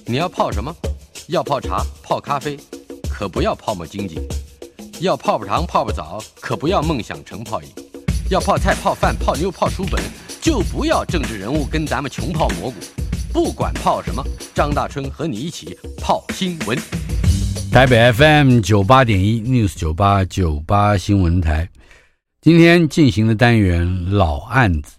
你要泡什么？要泡茶、泡咖啡，可不要泡沫经济；要泡泡糖、泡泡澡，可不要梦想成泡影；要泡菜、泡饭、泡妞、泡书本，就不要政治人物跟咱们穷泡蘑菇。不管泡什么，张大春和你一起泡新闻。台北 FM 98.1 News 98新闻台，今天进行的单元老案子。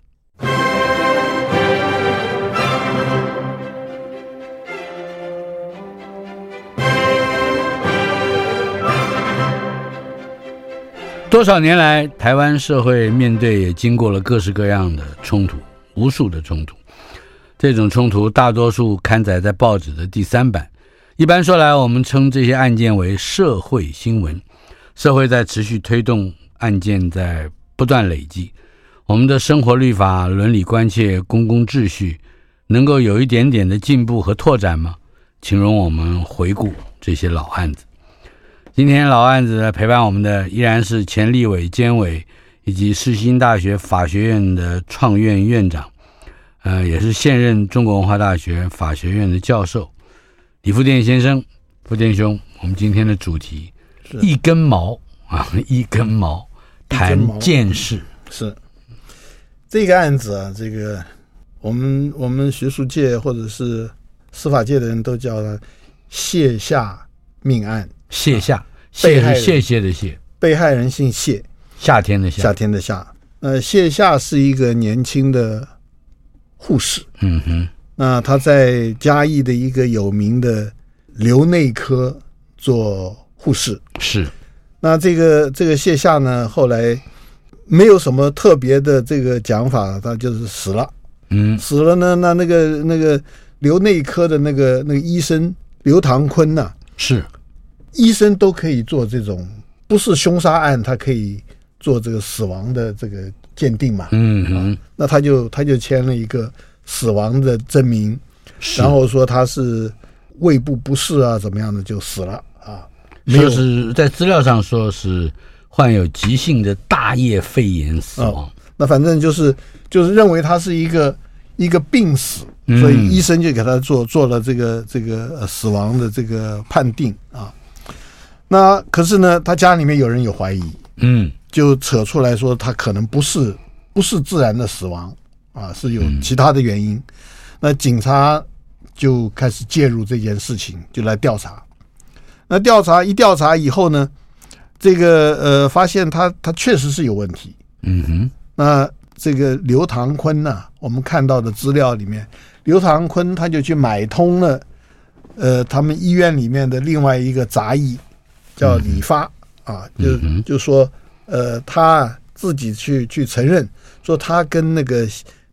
多少年来，台湾社会面对也经过了各式各样的冲突，无数的冲突。这种冲突大多数刊载在报纸的第3版。一般说来，我们称这些案件为社会新闻。社会在持续推动，案件在不断累积。我们的生活律法、伦理关切、公共秩序能够有一点点的进步和拓展吗？请容我们回顾这些老案子。今天老案子陪伴我们的依然是前立委、监委以及世新大学法学院的创院院长，也是现任中国文化大学法学院的教授李富店先生。富店兄，我们今天的主题一根毛一根毛谈见识。 是这个案子啊，这个我们学术界或者是司法界的人都叫它谢夏命案。 谢夏，谢是谢谢的谢， 被害人姓谢， 夏天的夏， 夏天的夏。谢夏是一个年轻的护士，那他在嘉义的一个有名的瘤内科做护士。 是，那这个谢夏呢，后来没有什么特别的这个讲法，他就是死了。死了呢，那个瘤内科的那个医生刘唐坤呐， 是。 医生都可以做这种不是凶杀案，他可以做这个死亡的这个鉴定嘛。那他就签了一个死亡的证明，然后说他是胃部不适啊，怎么样的就死了啊。 说是在资料上说是患有急性的大叶肺炎死亡。 那反正就是认为他是一个病死，所以医生就给他做了这个死亡的这个判定啊。那可是呢，他家里面有人有怀疑，就扯出来说他可能不是自然的死亡啊，是有其他的原因。那警察就开始介入这件事情，就来调查。那调查以后呢，这个发现他确实是有问题。那这个刘唐坤呢，我们看到的资料里面，刘唐坤他就去买通了他们医院里面的另外一个杂役。叫李发啊，就说他自己去承认说他跟那个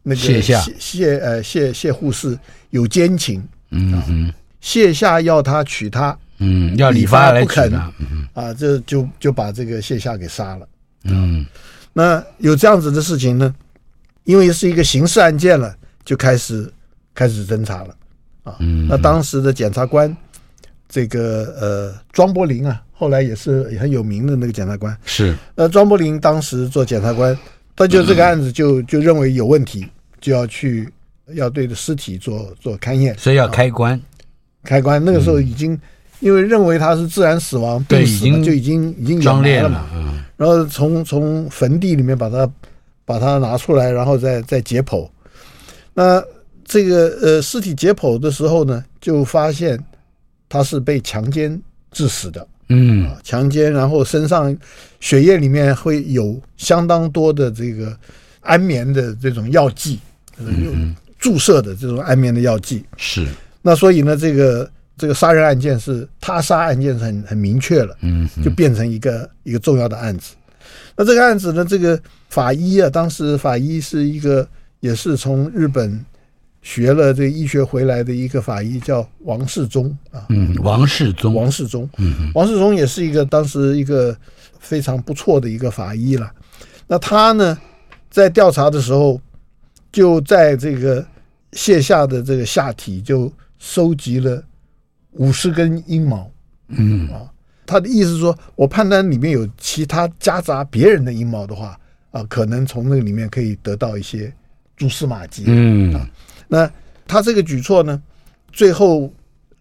谢护士有奸情。谢夏要他娶她， 要李发来娶她， 啊，这就把这个谢夏给杀了。那有这样子的事情呢，因为是一个刑事案件了，就开始侦查了啊。那当时的检察官这个庄柏林啊，后来也很有名的那个检察官是。 庄柏林当时做检察官，他就这个案子就认为有问题，就要对着尸体做勘验， 所以要开棺。 那个时候已经因为认为他是自然死亡，病死了，就已经装殓了嘛。 然后从坟地里面把它拿出来，然后再解剖。那这个尸体解剖的时候呢，就发现他是被强奸致死的。强奸，然后身上血液里面会有相当多的这个安眠的这种药剂，注射的这种安眠的药剂。是。那所以呢，这个杀人案件是他杀案件是很明确了，就变成一个重要的案子。那这个案子呢，这个法医啊，当时法医是一个也是从日本学了这个医学回来的一个法医，叫王世忠啊。王世忠也是当时一个非常不错的一个法医了。那他呢，在调查的时候，就在这个谢夏的这个下体就收集了50根阴毛。他的意思是说，我判断里面有其他夹杂别人的阴毛的话啊，可能从那个里面可以得到一些蛛丝马迹。那他这个举措呢，最后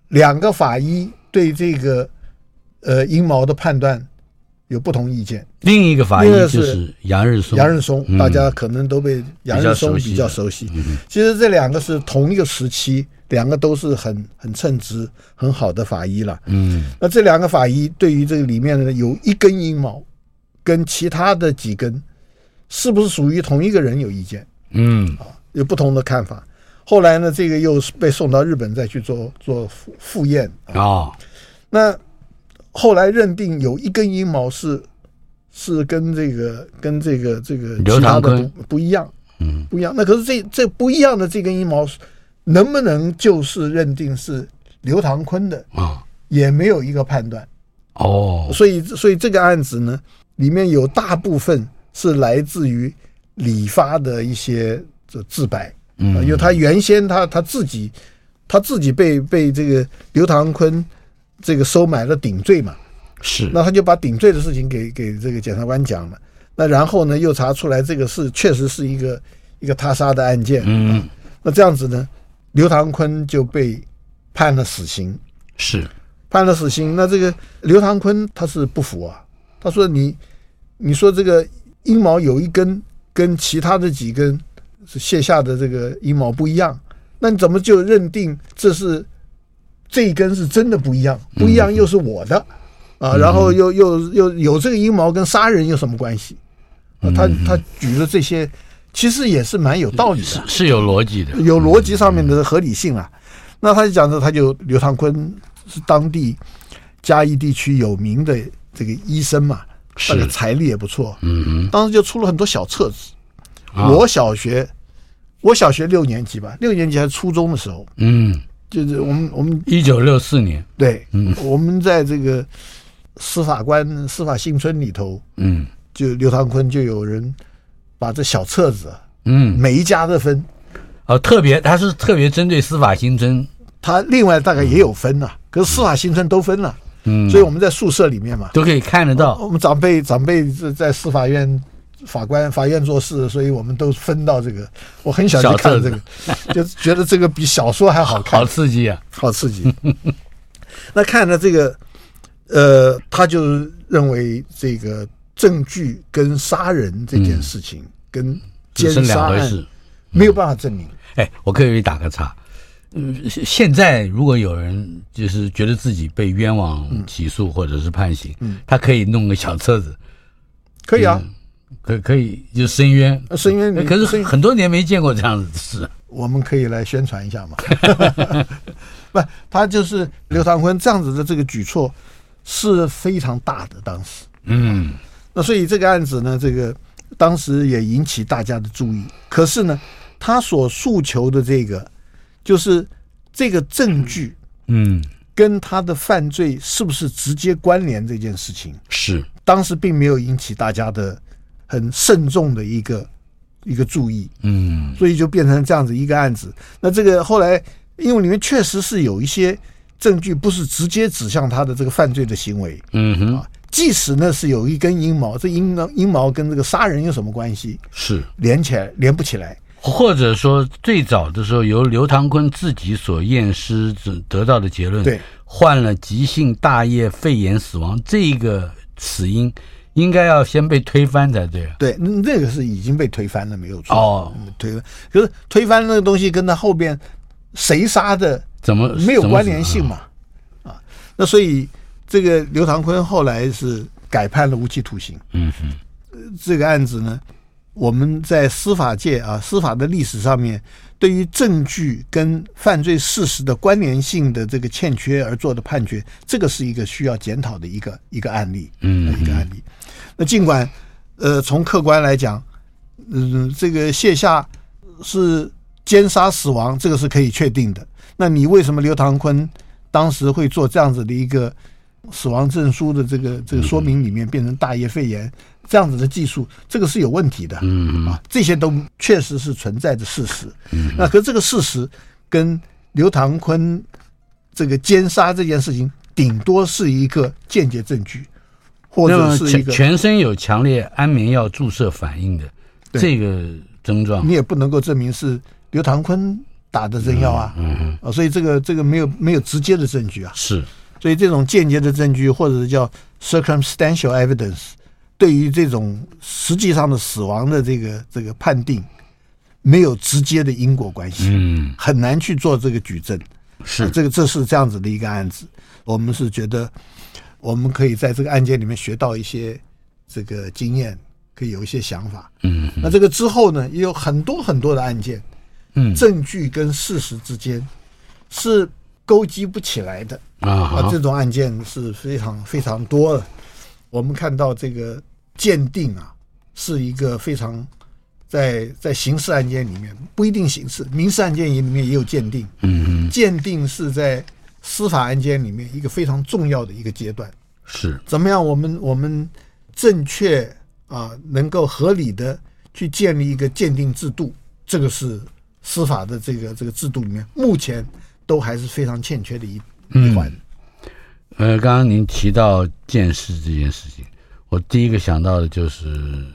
2个法医对这个阴谋的判断有不同意见。 另一个法医就是杨日松， 大家可能都被杨日松比较熟悉。其实这2个是同一个时期，2个都是很称职很好的法医了。那这2个法医对于这个里面呢有一根阴毛跟其他的几根是不是属于同一个人有意见，有不同的看法。后来呢，这个又被送到日本再去做复验那后来认定有一根阴毛是跟这个刘唐坤不一样，不一样。那可是这不一样的这根阴毛能不能就是认定是刘唐坤的也没有一个判断。所以这个案子呢，里面有大部分是来自于理发的一些自白，因为他原先他自己被这个刘唐坤这个收买了顶罪嘛， 是， 那他就把顶罪的事情给这个检察官讲了，那然后呢又查出来这个确实是一个他杀的案件，那这样子呢，刘唐坤就被判了死刑，判了死刑。那这个刘唐坤他是不服啊，他说你说这个阴毛有一根跟其他的几根是卸下的这个阴毛不一样，那你怎么就认定这一根是真的不一样？不一样又是我的然后又有这个阴毛跟杀人有什么关系？他举了这些，其实也是蛮有道理的， 是有逻辑的， 有逻辑上面的合理性啊。那他就讲着，刘唐坤是当地嘉义地区有名的这个医生嘛，那个财力也不错，当时就出了很多小册子。我小学6年级吧，6年级还是初中的时候，就是我们 1964年， 对，我们在这个司法新村里头，就刘唐坤就有人把这小册子，每一家的分， 他是特别针对司法新村， 他另外大概也有分可是司法新村都分了，所以我们在宿舍里面嘛， 都可以看得到。 我们长辈在司法院。法院做事，所以我们都分到这个。我很小就看这个，就觉得这个比小说还好看， 好刺激啊， 好刺激。那看了这个，他就认为这个证据跟杀人这件事情，跟奸杀案没有办法证明。 我可以打个岔。现在如果有人就是觉得自己被冤枉起诉或者是判刑，他可以弄个小册子， 可以啊。 可以就申冤，可是很多年没见过这样子的事， 我们可以来宣传一下嘛。不，他就是刘唐坤这样子的这个举措是非常大的，当时，那所以这个案子呢，这个当时也引起大家的注意。可是呢，他所诉求的这个就是这个证据，跟他的犯罪是不是直接关联这件事情， 是当时并没有引起大家的很慎重的一个注意，所以就变成这样子一个案子。那这个后来，因为里面确实是有一些证据不是直接指向他的这个犯罪的行为，即使呢是有一根阴毛，这阴毛跟这个杀人有什么关系？ 是连不起来， 或者说最早的时候由刘唐坤自己所验尸得到的结论， 对， 患了急性大叶肺炎死亡，这个死因应该要先被推翻才对。 对，那个是已经被推翻了，没有错。推翻，可是推翻那个东西跟他后边谁杀的怎么没有关联性嘛？那所以这个刘唐坤后来是改判了无期徒刑。这个案子呢，我们在司法界司法的历史上面，对于证据跟犯罪事实的关联性的这个欠缺而做的判决，这个是一个需要检讨的一个案例，一个案例。那尽管从客观来讲，这个卸下是奸杀死亡，这个是可以确定的。那你为什么刘唐坤当时会做这样子的一个死亡证书的这个说明里面变成大叶肺炎这样子的技术，这个是有问题的，这些都确实是存在的事实。那可这个事实跟刘唐坤这个奸杀这件事情，顶多是一个间接证据，或者是一个全身有强烈安眠药注射反应的这个症状， 你也不能够证明是刘唐坤打的针药啊，所以这个没有直接的证据啊， 是， 所以这种间接的证据或者是叫 circumstantial evidence， 对于这种实际上的死亡的这个判定没有直接的因果关系，很难去做这个举证， 是这是这样子的一个案子，我们是觉得我们可以在这个案件里面学到一些这个经验，可以有一些想法，那这个之后呢，也有很多很多的案件，证据跟事实之间是勾稽不起来的这种案件是非常非常多的。我们看到这个鉴定啊，是一个非常在刑事案件里面不一定刑事，民事案件里面也有鉴定，鉴定是在司法案件里面一个非常重要的一个阶段， 是怎么样我们正确能够合理的去建立一个鉴定制度，这个是司法的这个制度里面目前都还是非常欠缺的一环。 刚刚您提到鉴识这件事情，我第一个想到的就是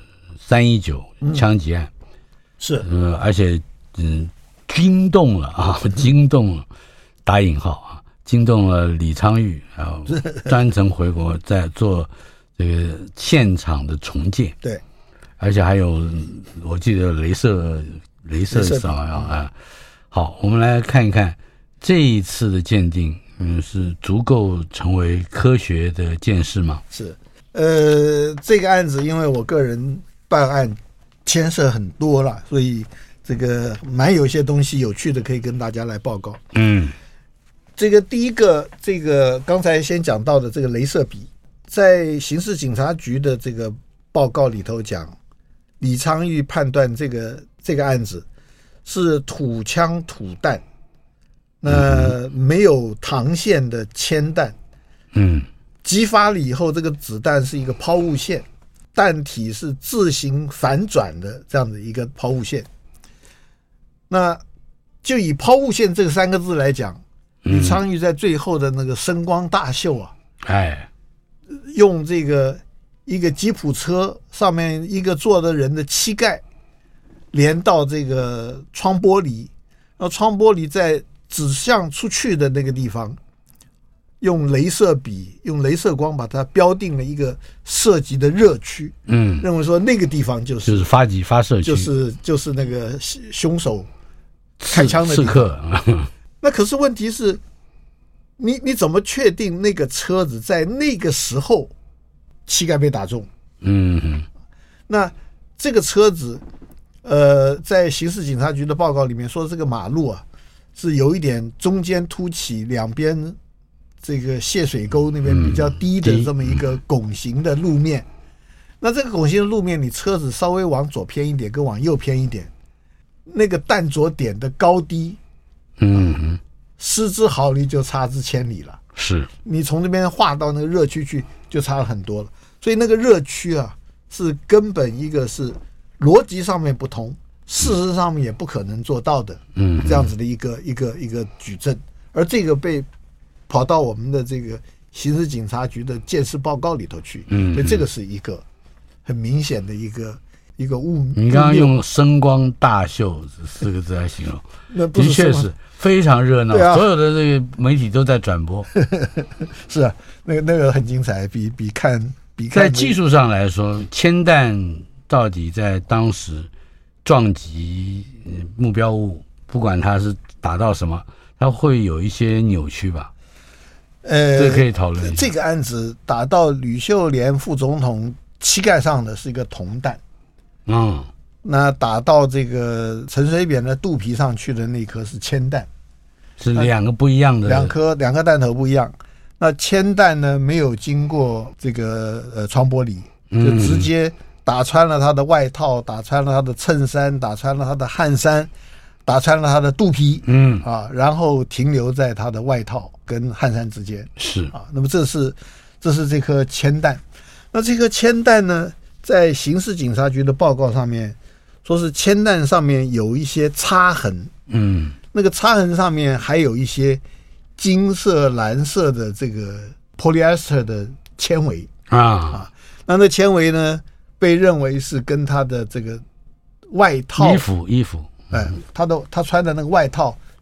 319枪击案， 是而且惊动了惊动了打引号惊动了李昌钰专程回国在做这个现场的重建， 对， 而且还有我记得雷射扫描好，我们来看一看这一次的鉴定，是足够成为科学的鉴识吗？ 是，这个案子因为我个人办案牵涉很多了，所以这个蛮有一些东西有趣的可以跟大家来报告。这个第一个，这个刚才先讲到的这个雷射笔，在刑事警察局的这个报告里头讲，李昌钰判断这个案子是土枪土弹，那没有膛线的铅弹，击发了以后，这个子弹是一个抛物线，弹体是自行反转的这样的一个抛物线。那就以抛物线这3个字来讲，李昌钰在最后的那个声光大秀用这个一个吉普车上面一个坐的人的膝盖连到这个窗玻璃，然后窗玻璃在指向出去的那个地方，用雷射笔用雷射光把它标定了一个涉及的热区，认为说那个地方就是发射区， 就是那个凶手开枪的地方。 刺客那可是问题是，你怎么确定那个车子在那个时候膝盖被打中？那这个车子，在刑事警察局的报告里面说，这个马路是有一点中间凸起，两边这个泄水沟那边比较低的这么一个拱形的路面。那这个拱形的路面，你车子稍微往左偏一点，跟往右偏一点，那个弹着点的高低，失之毫厘就差之千里了。 是你从那边划到那个热区去，就差了很多了。所以那个热区是根本一个是逻辑上面不同，事实上面也不可能做到的，这样子的一个举证。而这个被跑到我们的这个刑事警察局的鉴识报告里头去，所以这个是一个很明显的一个误。 你刚刚用声光大秀这4个字来形容， 那不是的确是非常热闹，所有的这个媒体都在转播。 是啊，那个很精彩，比看在技术上来说，铅弹到底在当时撞击目标物，不管它是打到什么，它会有一些扭曲吧？这可以讨论一下。 这个案子打到吕秀莲副总统膝盖上的是一个铜弹，那打到这个陈水扁的肚皮上去的那颗是铅弹， 是2个不一样的， 两颗弹头不一样。那铅弹呢，没有经过这个窗玻璃，就直接打穿了他的外套，打穿了他的衬衫，打穿了他的汗衫，打穿了他的肚皮，然后停留在他的外套跟汗衫之间。 是那么这是这颗铅弹。那这颗铅弹呢，在刑事警察局的报告上面说是铅弹上面有一些擦痕，那个擦痕上面还有一些金色蓝色的这个 polyester 的纤维那纤维呢被认为是跟他的这个外套衣服他穿的那个外套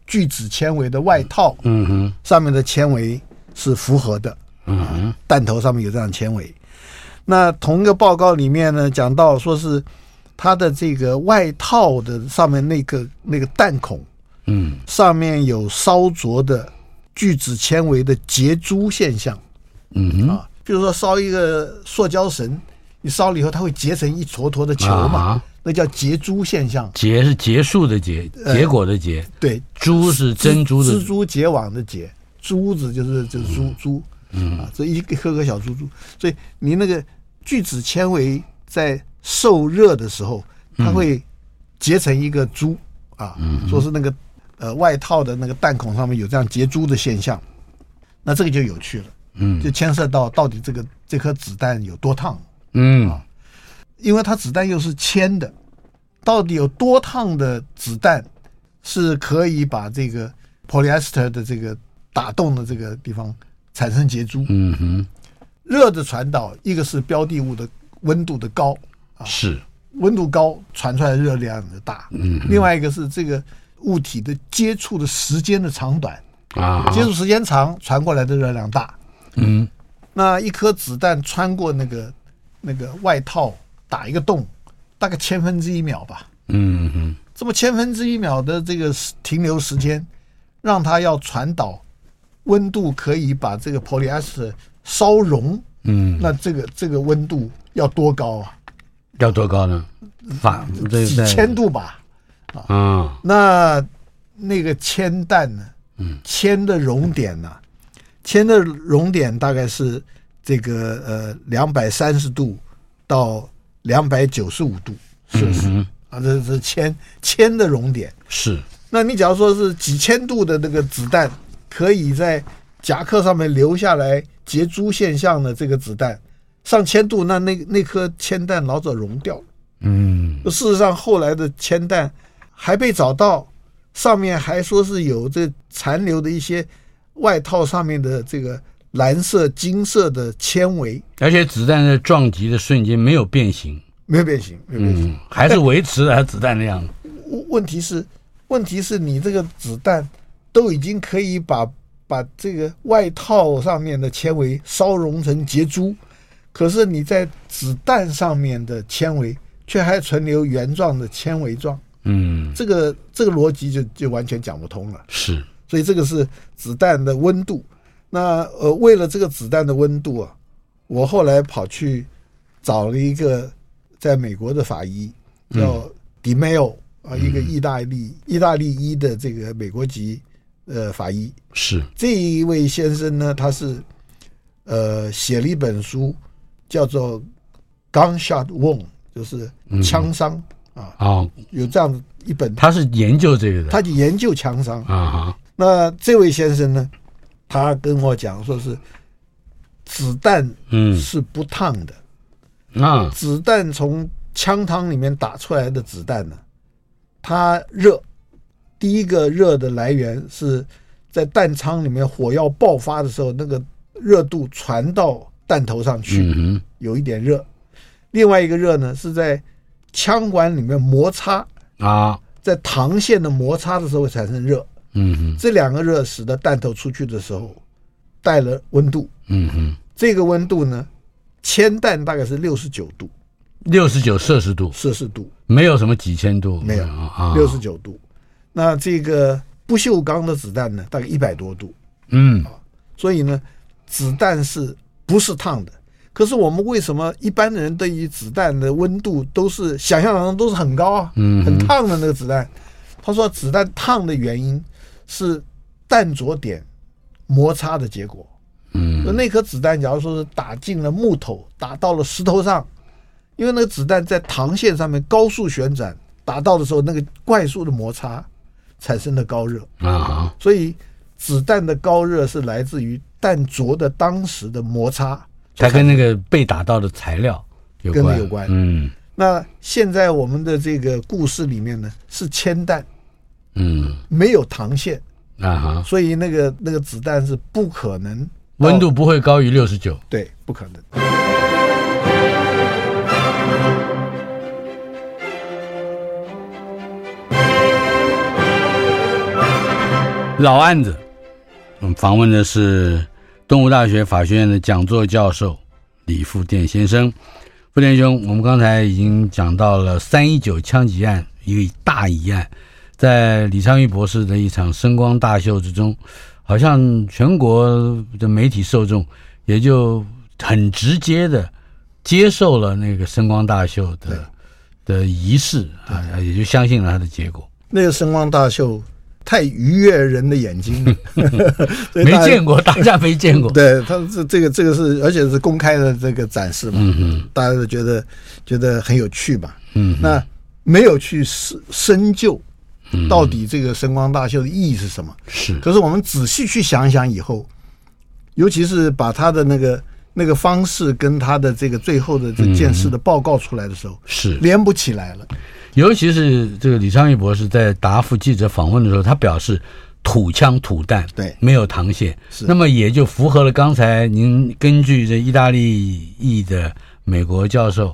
聚酯纤维的外套，上面的纤维是符合的，弹头上面有这样纤维。那同一个报告里面呢，讲到说是它的这个外套的上面那个弹孔，上面有烧灼的聚酯纤维的结珠现象，比如说烧一个塑胶绳，你烧了以后它会结成一坨坨的球嘛，那叫结珠现象。结是结束的结，结果的结，对，珠是珍珠的，蜘蛛结网的结，珠子就是珠，这一颗颗小珠珠。所以你那个聚酯纤维在受热的时候，它会结成一个珠说是那个外套的那个弹孔上面有这样结珠的现象，那这个就有趣了，就牵涉到底这颗子弹有多烫，因为它子弹又是铅的，到底有多烫的子弹是可以把这个 polyester 的这个打洞的这个地方产生结珠？热的传导，一个是标的物的温度的高，是温度高传出来的热量的大，另外一个是这个物体的接触的时间的长短，接触时间长传过来的热量大，那一颗子弹穿过那个外套打一个洞，大概1/1000秒吧，这么1/1000秒的这个停留时间，让它要传导温度可以把这个 polyester 烧融，那这个温度要多高啊？要多高呢？几千度吧，那个铅弹呢？铅的熔点呢？铅的熔点大概是这个230度到295度摄氏这是铅的熔点。是，那你假如说是几千度的那个子弹，可以在夹克上面留下来结珠现象的这个子弹，上1000度，那颗铅弹老早熔掉了。事实上后来的铅弹还被找到，上面还说是有这残留的一些外套上面的这个蓝色金色的纤维，而且子弹在撞击的瞬间没有变形，还是维持了它子弹的样子。问题是你这个子弹都已经可以把这个外套上面的纤维烧融成结珠，可是你在子弹上面的纤维却还存留原状的纤维状，这个逻辑就完全讲不通了。是，所以这个是子弹的温度。那为了这个子弹的温度啊，我后来跑去找了一个在美国的法医叫 DiMeo 一个意大利裔的这个美国籍法医。是，这一位先生呢，他是写了一本书叫做 Gunshot Wound， 就是枪伤有这样一本，他是研究这个的，他就研究枪伤那这位先生呢，他跟我讲说是子弹是不烫的，子弹从枪膛里面打出来的子弹呢，它热，第一个热的来源是在弹仓里面火药爆发的时候，那个热度传到弹头上去，有一点热。另外一个热呢，是在枪管里面摩擦在膛线的摩擦的时候产生热。这两个热使得弹头出去的时候带了温度。这个温度呢，铅弹大概是69度，69摄氏度，没有什么几千度，没有69度。那这个不锈钢的子弹呢，大概100多度。所以呢，子弹是不是烫的？可是我们为什么一般的人对于子弹的温度都是想象当中都是很高很烫的那个子弹？他说子弹烫的原因是弹着点摩擦的结果。那颗子弹假如说是打进了木头，打到了石头上，因为那个子弹在膛线上面高速旋转，打到的时候那个快速的摩擦产生的高热所以子弹的高热是来自于弹着的当时的摩擦，它跟那个被打到的材料有关。那现在我们的这个故事里面呢，是铅弹，没有膛线所以那个子弹是不可能，温度不会高于69，对，不可能。 老案子。访问的是东吴大学法学院的讲座教授李富店先生。富店兄，我们刚才已经讲到了319枪击案，一个大疑案，在李昌钰博士的一场声光大秀之中，好像全国的媒体受众也就很直接的接受了那个声光大秀的仪式啊，也就相信了他的结果。 那个声光大秀太愉悦人的眼睛了没见过，大家没见过。 对，他这个是，而且是公开的这个展示嘛，大家都觉得很有趣吧。那没有去深究到底这个声光大秀的意义是什么。 是， 可是我们仔细去想一想以后，尤其是把他的那个方式跟他的这个最后的这件事的报告出来的时候， 是连不起来了。 尤其是这个李昌钰博士在答复记者访问的时候，他表示土枪土弹， 对， 没有膛线，那么也就符合了刚才您根据这意大利裔的美国教授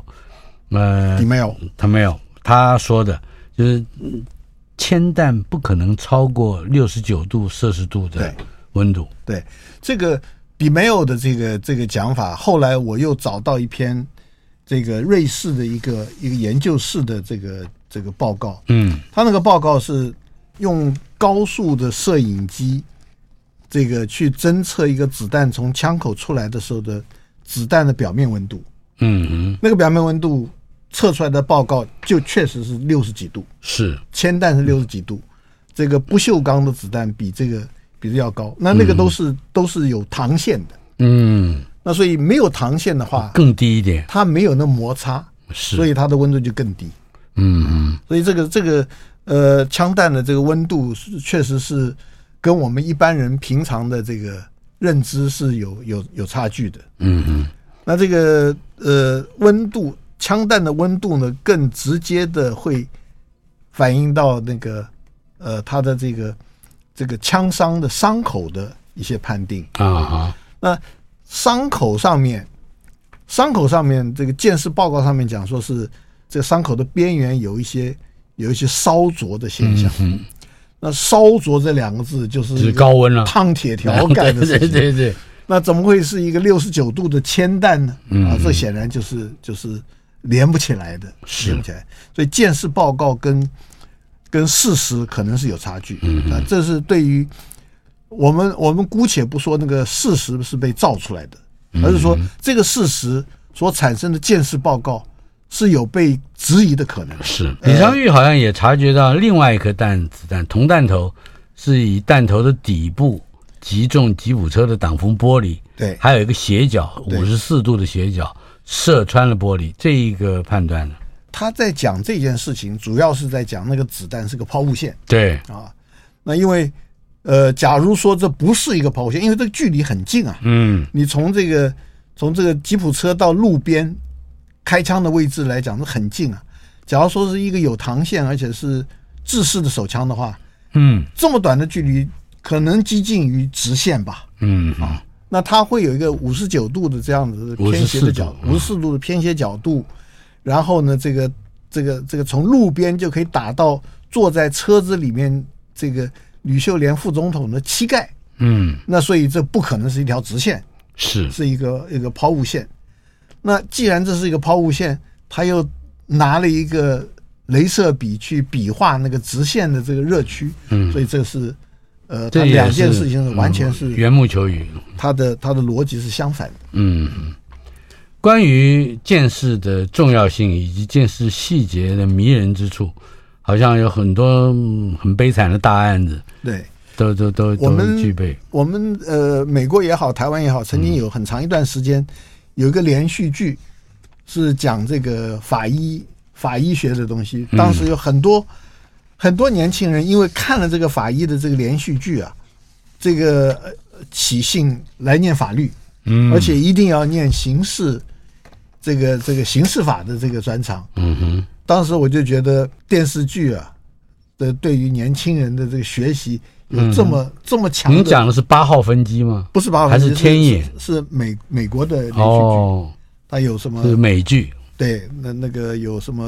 他说的，就是铅弹不可能超过69度摄氏度的温度。 对，这个迪梅欧的这个讲法，后来我又找到一篇这个瑞士的一个研究室的这个报告。他那个报告是用高速的摄影机这个去侦测一个子弹从枪口出来的时候的子弹的表面温度。那个表面温度测出来的报告就确实是60几度， 是铅弹是60几度，这个不锈钢的子弹比这要高，那个都是有膛线的。那所以没有膛线的话更低一点， 它没有那摩擦，所以它的温度就更低。所以这个枪弹的这个温度确实是跟我们一般人平常的这个认知是有差距的。那这个温度，枪弹的温度呢，更直接的会反映到那个它的这个枪伤的伤口的一些判定啊。那伤口上面这个鉴识报告上面讲说是这个伤口的边缘有一些烧灼的现象。那烧灼这2个字就是高温了， 烫铁条干的事情。 对。 那怎么会是一个69度的铅弹呢？这显然就是连不起来的，连不起来。所以鉴识报告跟事实可能是有差距。这是对于我们姑且不说那个事实是被造出来的，而是说这个事实所产生的鉴识报告是有被质疑的可能。 是，李昌钰好像也察觉到另外一颗子弹铜弹头是以弹头的底部击中吉普车的挡风玻璃， 对， 还有一个斜角54度的斜角射穿了玻璃，这一个判断呢？ 他在讲这件事情，主要是在讲那个子弹是个抛物线。 对啊，那因为假如说这不是一个抛物线，因为这个距离很近啊，你从这个吉普车到路边开枪的位置来讲，是很近啊。假如说是一个有膛线而且是制式的手枪的话，这么短的距离可能接近于直线吧。那它会有一个59度的这样子偏斜的角度，54度的偏斜角度，然后呢，这个从路边就可以打到坐在车子里面这个吕秀莲副总统的膝盖。那所以这不可能是一条直线，是一个抛物线。那既然这是一个抛物线，他又拿了一个雷射笔去比划那个直线的这个热区，所以这是它2件事情完全是缘木求鱼， 它的逻辑是相反的。 关于鉴识的重要性以及鉴识细节的迷人之处，好像有很多很悲惨的大案子， 对， 都具备。我们美国也好，台湾也好，曾经有很长一段时间有一个连续剧是讲这个法医学的东西。当时有很多年轻人因为看了这个法医的这个连续剧啊，这个起兴来念法律，而且一定要念刑事这个刑事法的这个专长。当时我就觉得电视剧啊对于年轻人的这个学习有这么强的。 您讲的是8号分机吗？ 不是8号分机， 还是天眼？ 是美国的连续剧。它有什么？ 是美剧。 对，那个有什么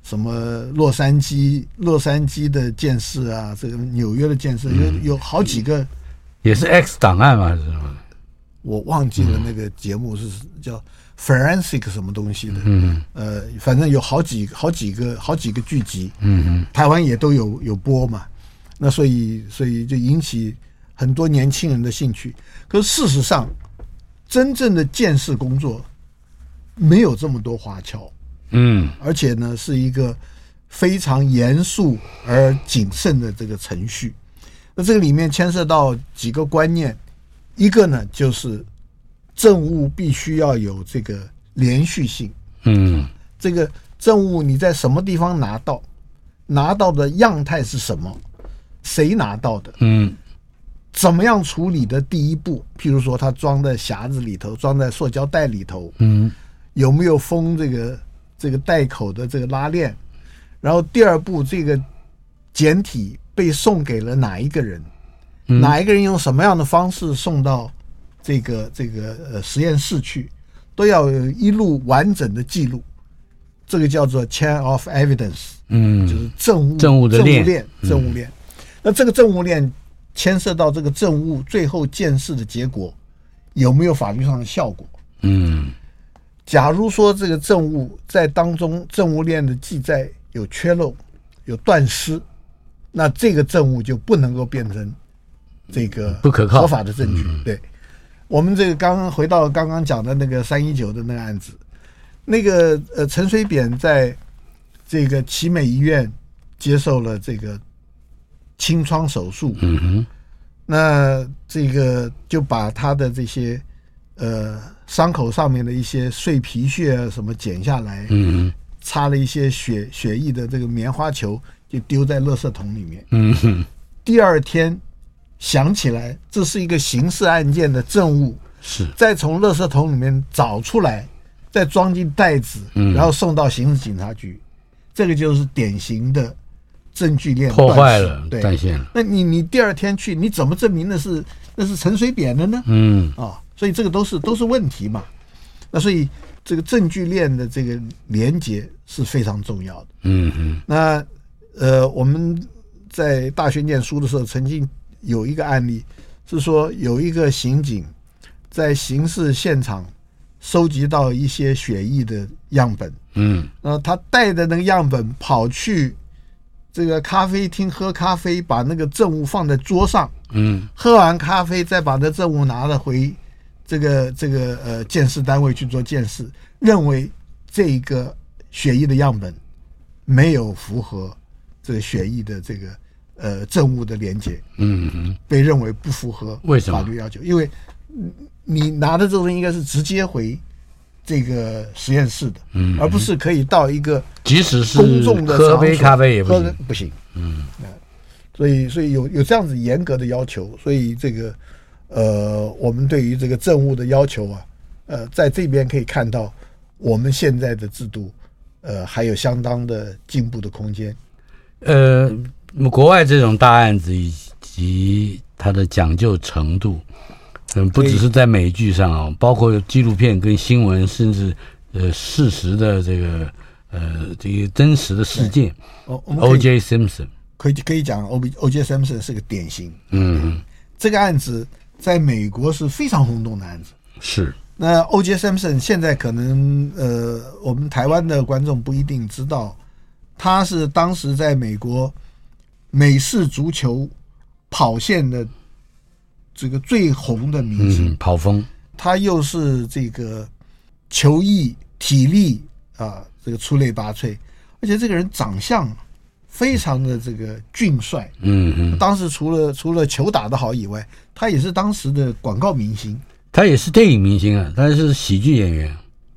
什么洛杉矶的件事啊，这个纽约的件事，有好几个， 也是 X 档案嘛，是吗？ 我忘记了那个节目是叫 Forensic 什么东西的，反正有好几个剧集，台湾也都有播嘛，那所以就引起很多年轻人的兴趣。可是事实上，真正的鉴识工作没有这么多花俏，而且呢是一个非常严肃而谨慎的这个程序。那这个里面牵涉到几个观念。一个呢，就是证物必须要有这个连续性。这个证物你在什么地方拿到的样态是什么？谁拿到的？怎么样处理的第一步？譬如说，它装在匣子里头，装在塑胶袋里头，有没有封这个袋口的这个拉链？然后第二步，这个简体被送给了哪一个人？哪一个人用什么样的方式送到这个实验室去，都要有一路完整的记录。这个叫做 chain of evidence，就是证物链。那这个证物链牵涉到这个证物最后鉴识的结果有没有法律上的效果。假如说这个证物在当中证物链的记载有缺漏、有断失，那这个证物就不能够变成这个不可靠合法的证据。对，我们这个回到刚刚讲的那个319的那个案子，那个陈水扁在这个奇美医院接受了这个清创手术，那这个就把他的这些伤口上面的一些碎皮屑啊什么剪下来，插了一些血液的这个棉花球，就丢在垃圾桶里面。第二天想起来这是一个刑事案件的证物， 是再从垃圾桶里面找出来，再装进袋子，然后送到刑事警察局。这个就是典型的证据链破坏了，断线了。 那你第二天去，你怎么证明那是陈水扁的呢？所以这个都是问题嘛。那所以这个证据链的这个连结是非常重要的。那我们在大学念书的时候，曾经有一个案例是说，有一个刑警在刑事现场收集到一些血液的样本，他带着那个样本跑去这个咖啡厅喝咖啡，把那个证物放在桌上，喝完咖啡再把那证物拿了回这个鉴识单位去做鉴识，认为这个血液的样本没有符合这个血液的这个证物的连结，被认为不符合法律要求。因为你拿的这种应该是直接回这个实验室的，而不是可以到一个即使是公众的喝杯咖啡也不行。所以有这样子严格的要求，所以这个我们对于这个证物的要求啊，在这边可以看到我们现在的制度还有相当的进步的空间。 国外这种大案子以及它的讲究程度，不只是在美剧上啊，包括纪录片跟新闻，甚至事实的这个真实的事件。O.J. Simpson 可以讲 O.J. Simpson 是个典型。这个案子在美国是非常轰动的案子。 是。 那 O.J. Simpson 现在可能我们台湾的观众不一定知道，他是当时在美国美式足球跑线的这个最红的明星， 跑锋。 他又是这个球艺体力啊，这个出类拔萃，而且这个人长相非常的这个俊帅。当时除了球打得好以外，他也是当时的广告明星。 他也是电影明星啊，他是喜剧演员。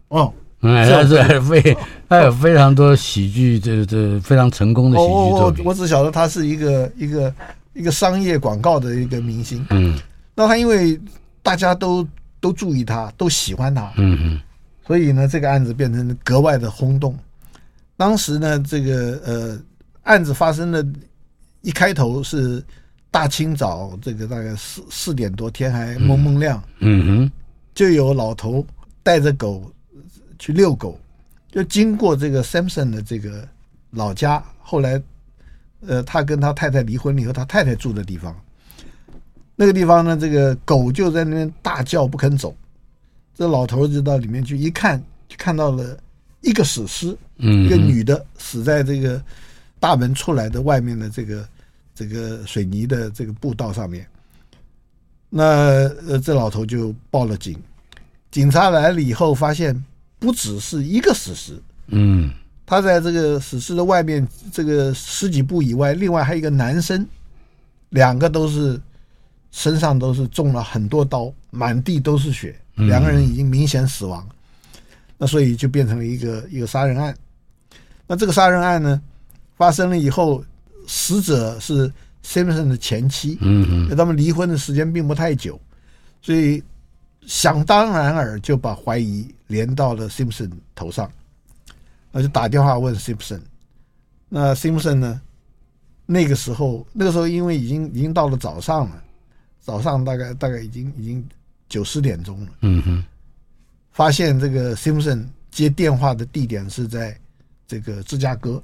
他有非常多喜剧，这非常成功的喜剧作品。 我只晓得他是一个商业广告的一个明星。那他因为大家都注意他，都喜欢他，所以呢，这个案子变成格外的轰动。当时呢，这个案子发生的一开头是大清早，这个大概4点多，天还蒙蒙亮，就有老头带着狗去遛狗，就经过这个 Simpson 的这个老家，后来他跟他太太离婚了以后，他太太住的地方。那个地方呢，这个狗就在那边大叫不肯走。这老头就到里面去一看，就看到了一个死尸，一个女的死在这个大门出来的外面的这个水泥的这个步道上面。那这老头就报了警，警察来了以后发现不只是一个死尸，他在这个死尸的外面这个10几步以外，另外还有一个男生，2个都是身上都是中了很多刀，满地都是血，2个人已经明显死亡。那所以就变成了一个杀人案。那这个杀人案呢发生了以后，死者是 Simpson 的前妻，他们离婚的时间并不太久，所以想当然尔就把怀疑连到了 Simpson 头上，那就打电话问 Simpson。那 Simpson 呢，那个时候因为已经到了早上了，早上大概已经9、10点钟了，发现这个 Simpson 接电话的地点是在这个芝加哥，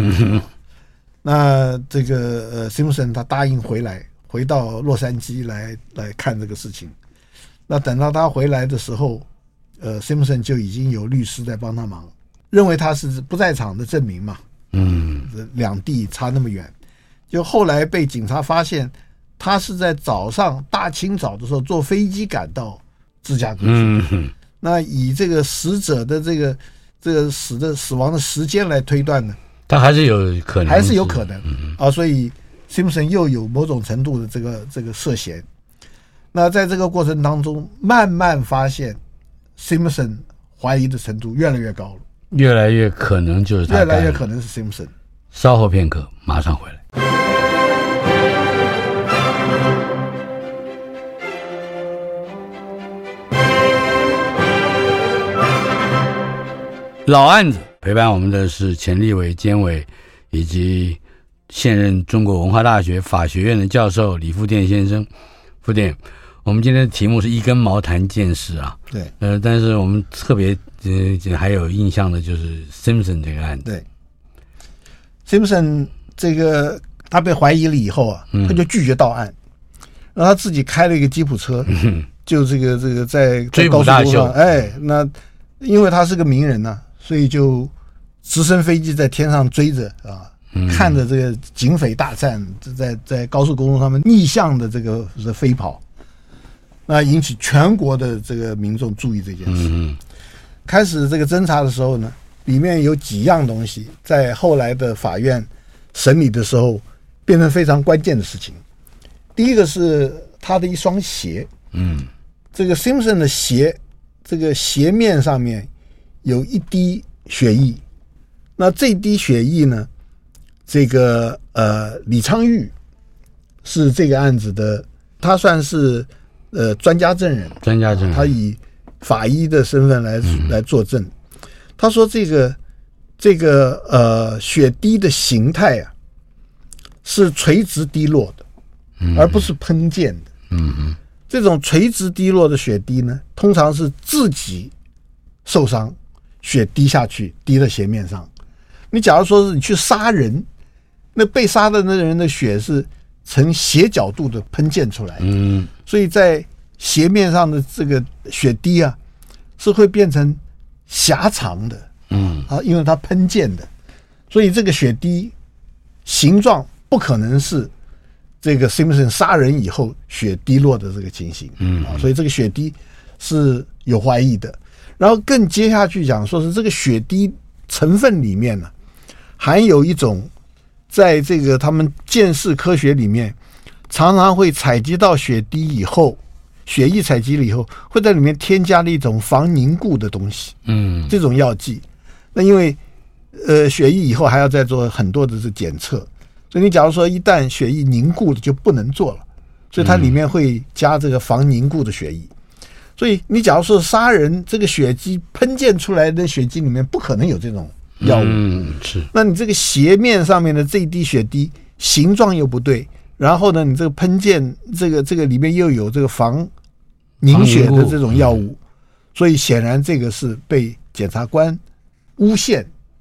那这个Simpson 他答应回到洛杉矶来看这个事情。那等到他回来的时候，Simpson 就已经有律师在帮他忙，认为他是不在场的证明嘛，两地差那么远，就后来被警察发现，他是在早上大清早的时候坐飞机赶到芝加哥去。那以这个死者的这个死亡的时间来推断呢， 他还是有可能， 所以 Simpson 又有某种程度的这个涉嫌。那在这个过程当中，慢慢发现 Simpson 怀疑的程度越来越高了， 越来越可能就是他， 越来越可能是 Simpson。 稍后片刻，马上回来。老案子陪伴我们的是前立委、监委以及现任中国文化大学法学院的教授李富店先生。富店，我们今天的题目是一根毛谈见识啊。 对。 但是我们特别还有印象的就是 Simpson 这个案子。 对。Simpson 这个他被怀疑了以后啊，他就拒绝到案，然后他自己开了一个吉普车，就这个在追捕大秀。 那因为他是个名人呢，所以就直升飞机在天上追着啊，看着这个警匪大战在高速公路上面逆向的这个飞跑，那引起全国的这个民众注意这件事。开始这个侦查的时候呢，里面有几样东西在后来的法院审理的时候变成非常关键的事情。第一个是他的一双鞋，这个 Simpson 的鞋，这个鞋面上面有一滴血液。那这滴血液呢，这个李昌钰是这个案子的，他算是专家证人，他以法医的身份来作证。他说这个血滴的形态啊是垂直滴落的，而不是喷溅的。这种垂直滴落的血滴呢，通常是自己受伤，血滴下去滴在鞋面上。你假如说是你去杀人，那被杀的那人的血是呈斜角度的喷溅出来，所以在鞋面上的这个血滴啊是会变成狭长的，因为它喷溅的，所以这个血滴形状不可能是这个 Simpson 杀人以后血滴落的这个情形，所以这个血滴是有怀疑的。然后更接下去讲，说是这个血滴成分里面呢，含有一种在这个他们鉴识科学里面常常会采集到血滴以后，血液采集了以后会在里面添加了一种防凝固的东西，这种药剂。那因为血液以后还要再做很多的这检测，所以你假如说一旦血液凝固了就不能做了，所以它里面会加这个防凝固的血液。所以你假如说杀人，这个血迹喷溅出来的血迹里面不可能有这种药物， 是。 那你这个鞋面上面的这一滴血滴形状又不对，然后呢，你这个喷溅这个里面又有这个防凝血的这种药物，所以显然这个是被检察官诬陷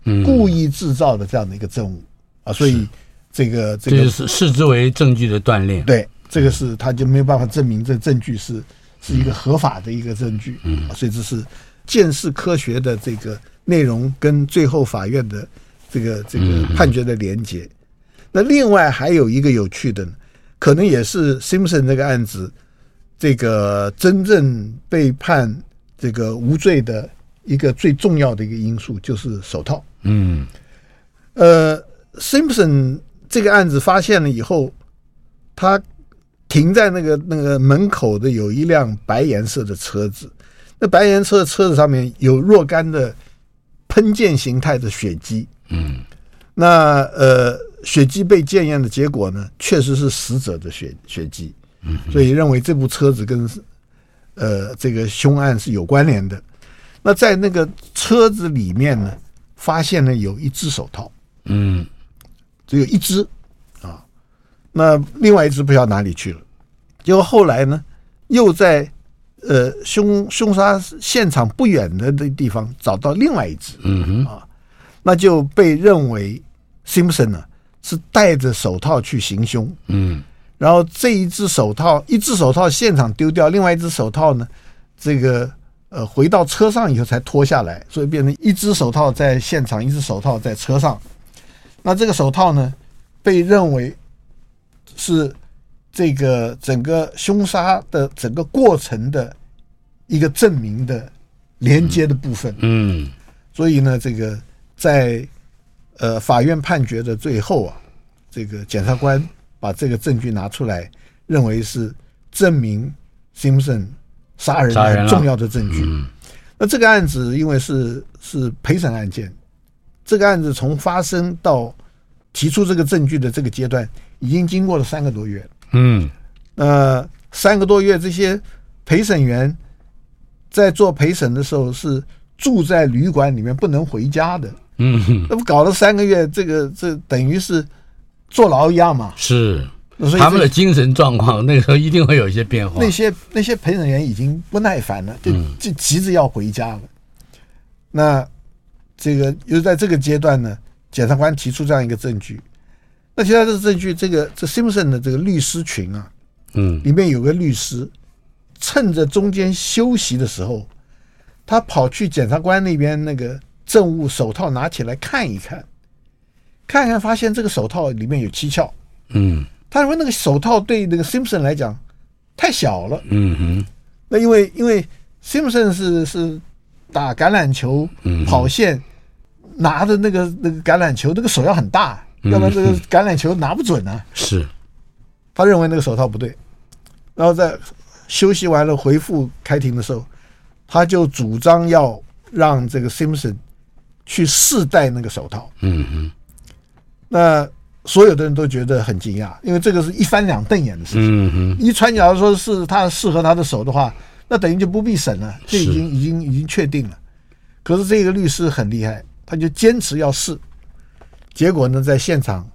故意制造的这样的一个证物啊，所以这个这就是视之为证据的锻炼。 对，这个是他就没有办法证明这证据是一个合法的一个证据，所以这是鉴识科学的这个内容跟最后法院的这个判决的连结。那另外还有一个有趣的呢，可能也是 Simpson 这个案子这个真正被判这个无罪的一个最重要的一个因素，就是手套。Simpson 这个案子发现了以后，他停在那个门口的有一辆白颜色的车子，那白颜色的车子上面有若干的喷溅形态的血迹。那血迹被检验的结果呢，确实是死者的血迹，所以认为这部车子跟这个凶案是有关联的。那在那个车子里面呢，发现了有一只手套，只有一只啊，那另外一只不知道哪里去了。结果后来呢，又在凶杀现场不远的地方找到另外一只，那就被认为 Simpson 呢是戴着手套去行凶，然后这一只手套现场丢掉，另外一只手套呢，这个回到车上以后才脱下来，所以变成一只手套在现场，一只手套在车上。那这个手套呢，被认为是这个整个凶杀的整个过程的一个证明的连接的部分。所以呢，这个在法院判决的最后啊，这个检察官把这个证据拿出来，认为是证明 Simpson 杀人案重要的证据。那这个案子因为是陪审案件，这个案子从发生到提出这个证据的这个阶段，已经经过了3个多月。3个多月，这些陪审员在做陪审的时候是住在旅馆里面不能回家的。那不搞了3个月，这等于是坐牢一样嘛。是，他们的精神状况那个时候一定会有一些变化。那些陪审员已经不耐烦了，就急着要回家了。那这个又在这个阶段呢，检察官提出这样一个证据。那提出这个证据，这 Simpson 的这个律师群啊，里面有个律师，趁着中间休息的时候，他跑去检察官那边那个证物手套拿起来看一看，发现这个手套里面有蹊跷。他认为那个手套对那个 Simpson 来讲太小了。那因为 Simpson 是打橄榄球跑线，拿着那个橄榄球，那个手要很大，要不然这个橄榄球拿不准啊。是，他认为那个手套不对，然后在休息完了回复开庭的时候，他就主张要让这个 Simpson 去试戴那个手套。那所有的人都觉得很惊讶，因为这个是一翻两瞪眼的事情。一传假如说是他适合他的手的话，那等于就不必审了，这已经确定了。可是这个律师很厉害，他就坚持要试。结果呢，在现场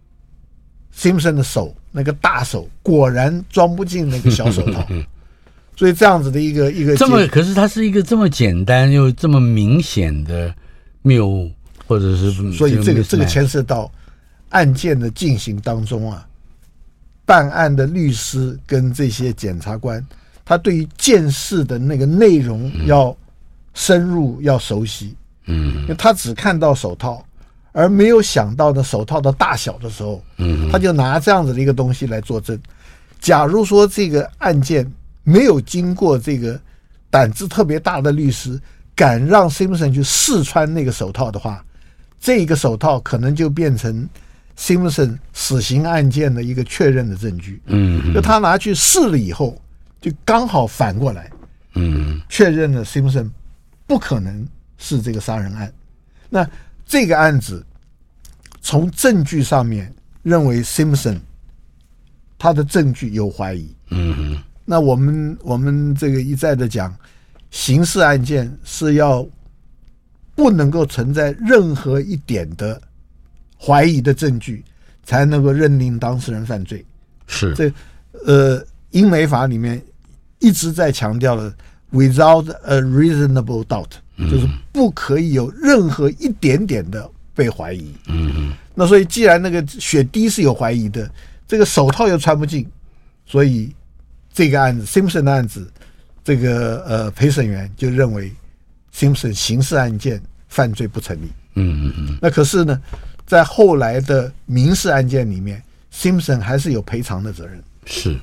Simpson 的手那个大手果然装不进那个小手套。所以这样子的一个这么，可是它是一个这么简单又这么明显的谬误，或者是所以这个牵涉到案件的进行当中啊，办案的律师跟这些检察官，他对于鉴识的那个内容要深入要熟悉。因为他只看到手套，而没有想到的手套的大小的时候，他就拿这样子的一个东西来作证。假如说这个案件没有经过这个胆子特别大的律师敢让 Simpson 去试穿那个手套的话，这个手套可能就变成 Simpson 死刑案件的一个确认的证据。就他拿去试了以后，就刚好反过来，确认了 Simpson 不可能是这个杀人案。那这个案子从证据上面认为 Simpson 他的证据有怀疑。那我们这个一再的讲，刑事案件是要不能够存在任何一点的怀疑的证据，才能够认定当事人犯罪。是这英美法里面一直在强调的 without a reasonable doubt，就是不可以有任何一点点的被怀疑。那所以既然那个血滴是有怀疑的，这个手套又穿不进，所以这个案子 Simpson 的案子，这个陪审员就认为 Simpson 刑事案件犯罪不成立。那可是呢，在后来的民事案件里面 ，Simpson 还是有赔偿的责任。 是，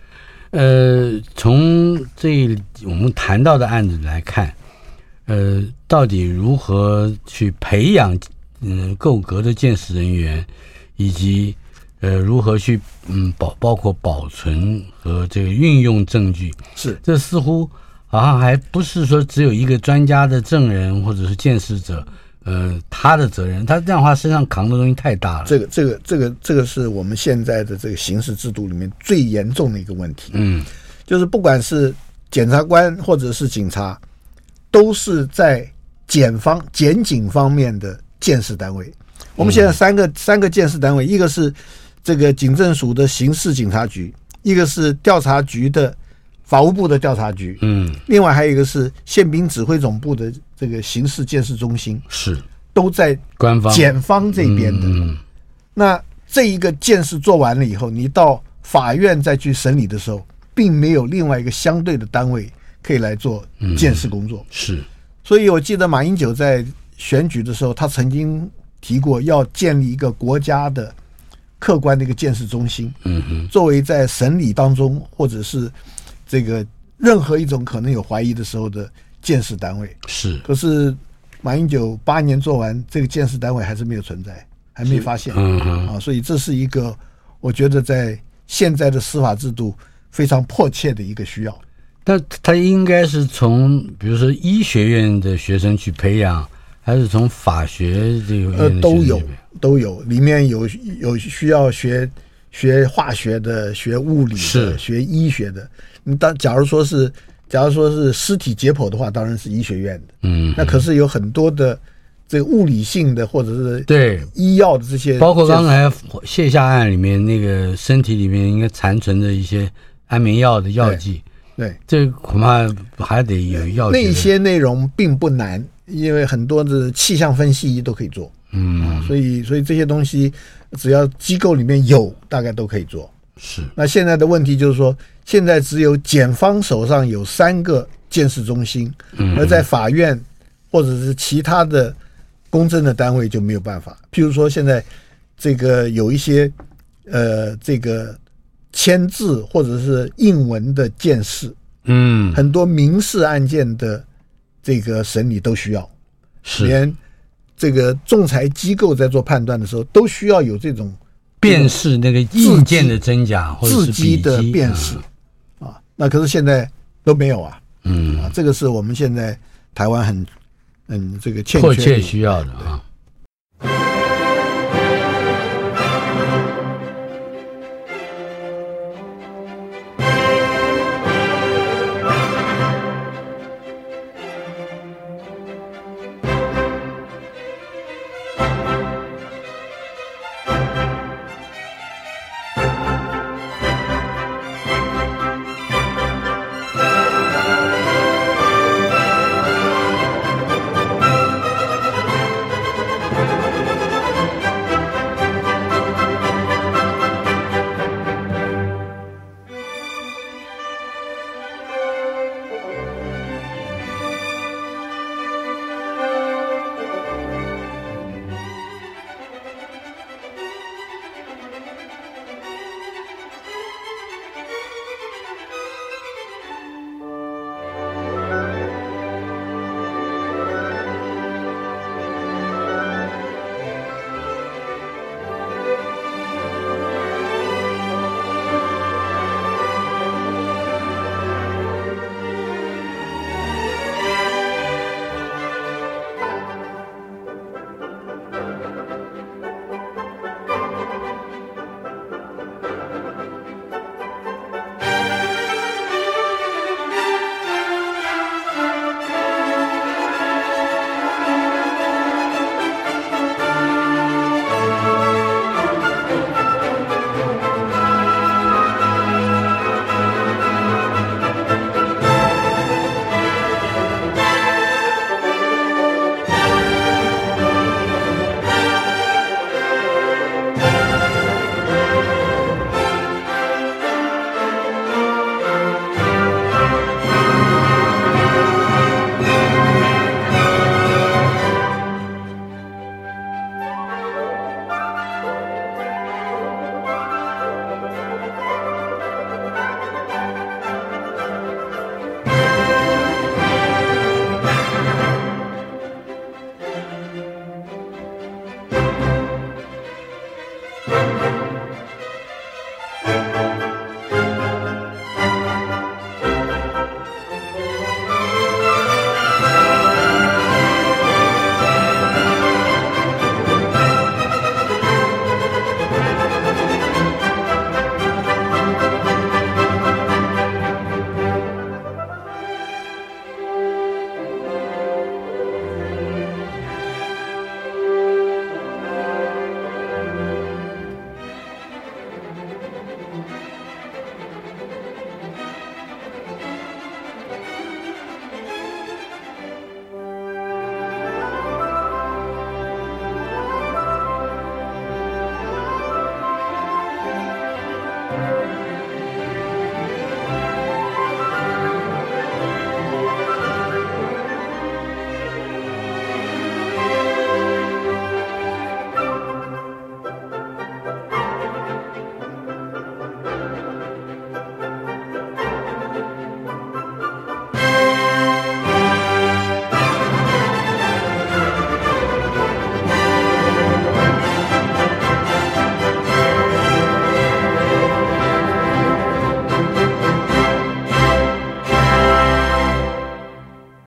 从我们谈到的案子来看，到底如何去培养够格的鉴识人员，以及如何去包括保存和这个运用证据， 是这似乎好像还不是说只有一个专家的证人或者是鉴识者，他的责任，他这样的话身上扛的东西太大了。 这个是我们现在的这个刑事制度里面最严重的一个问题。就是不管是检察官或者是警察，都是在检警方面的鉴识单位。我们现在三个鉴识单位，一个是这个警政署的刑事警察局，一个是调查局的法务部的调查局，另外还有一个是宪兵指挥总部的这个刑事鉴识中心， 是都在官方检方这边的。那这一个鉴识做完了以后，你到法院再去审理的时候，并没有另外一个相对的单位可以来做鉴识工作。 是， 所以我记得马英九在选举的时候，他曾经提过要建立一个国家的客观的一个鉴识中心，作为在审理当中或者是这个任何一种可能有怀疑的时候的鉴识单位。 是， 可是马英九8年做完，这个鉴识单位还是没有存在，还没发现。所以这是一个我觉得在现在的司法制度非常迫切的一个需要。 但他应该是从比如说医学院的学生去培养，还是从法学这个都有，里面有需要学化学的，学物理的，学医学的。假如说是尸体解剖的话，当然是医学院的。那可是有很多的这个物理性的或者是对医药的这些， 包括刚才卸下案里面那个身体里面应该残存的一些安眠药的药剂。 对， 这恐怕还得有药剂。 那些内容并不难，因为很多的气象分析都可以做。所以这些东西只要机构里面有，大概都可以做。 是。 那现在的问题就是说，现在只有检方手上有3个鉴识中心，而在法院或者是其他的公正的单位就没有办法。譬如说，现在这个有一些这个签字或者是印文的鉴识，很多民事案件的这个审理都需要，连这个仲裁机构在做判断的时候都需要有这种辨识那个意见的真假或者是字迹的辨识那可是现在都没有啊。这个是我们现在台湾很这个欠缺迫切需要的啊。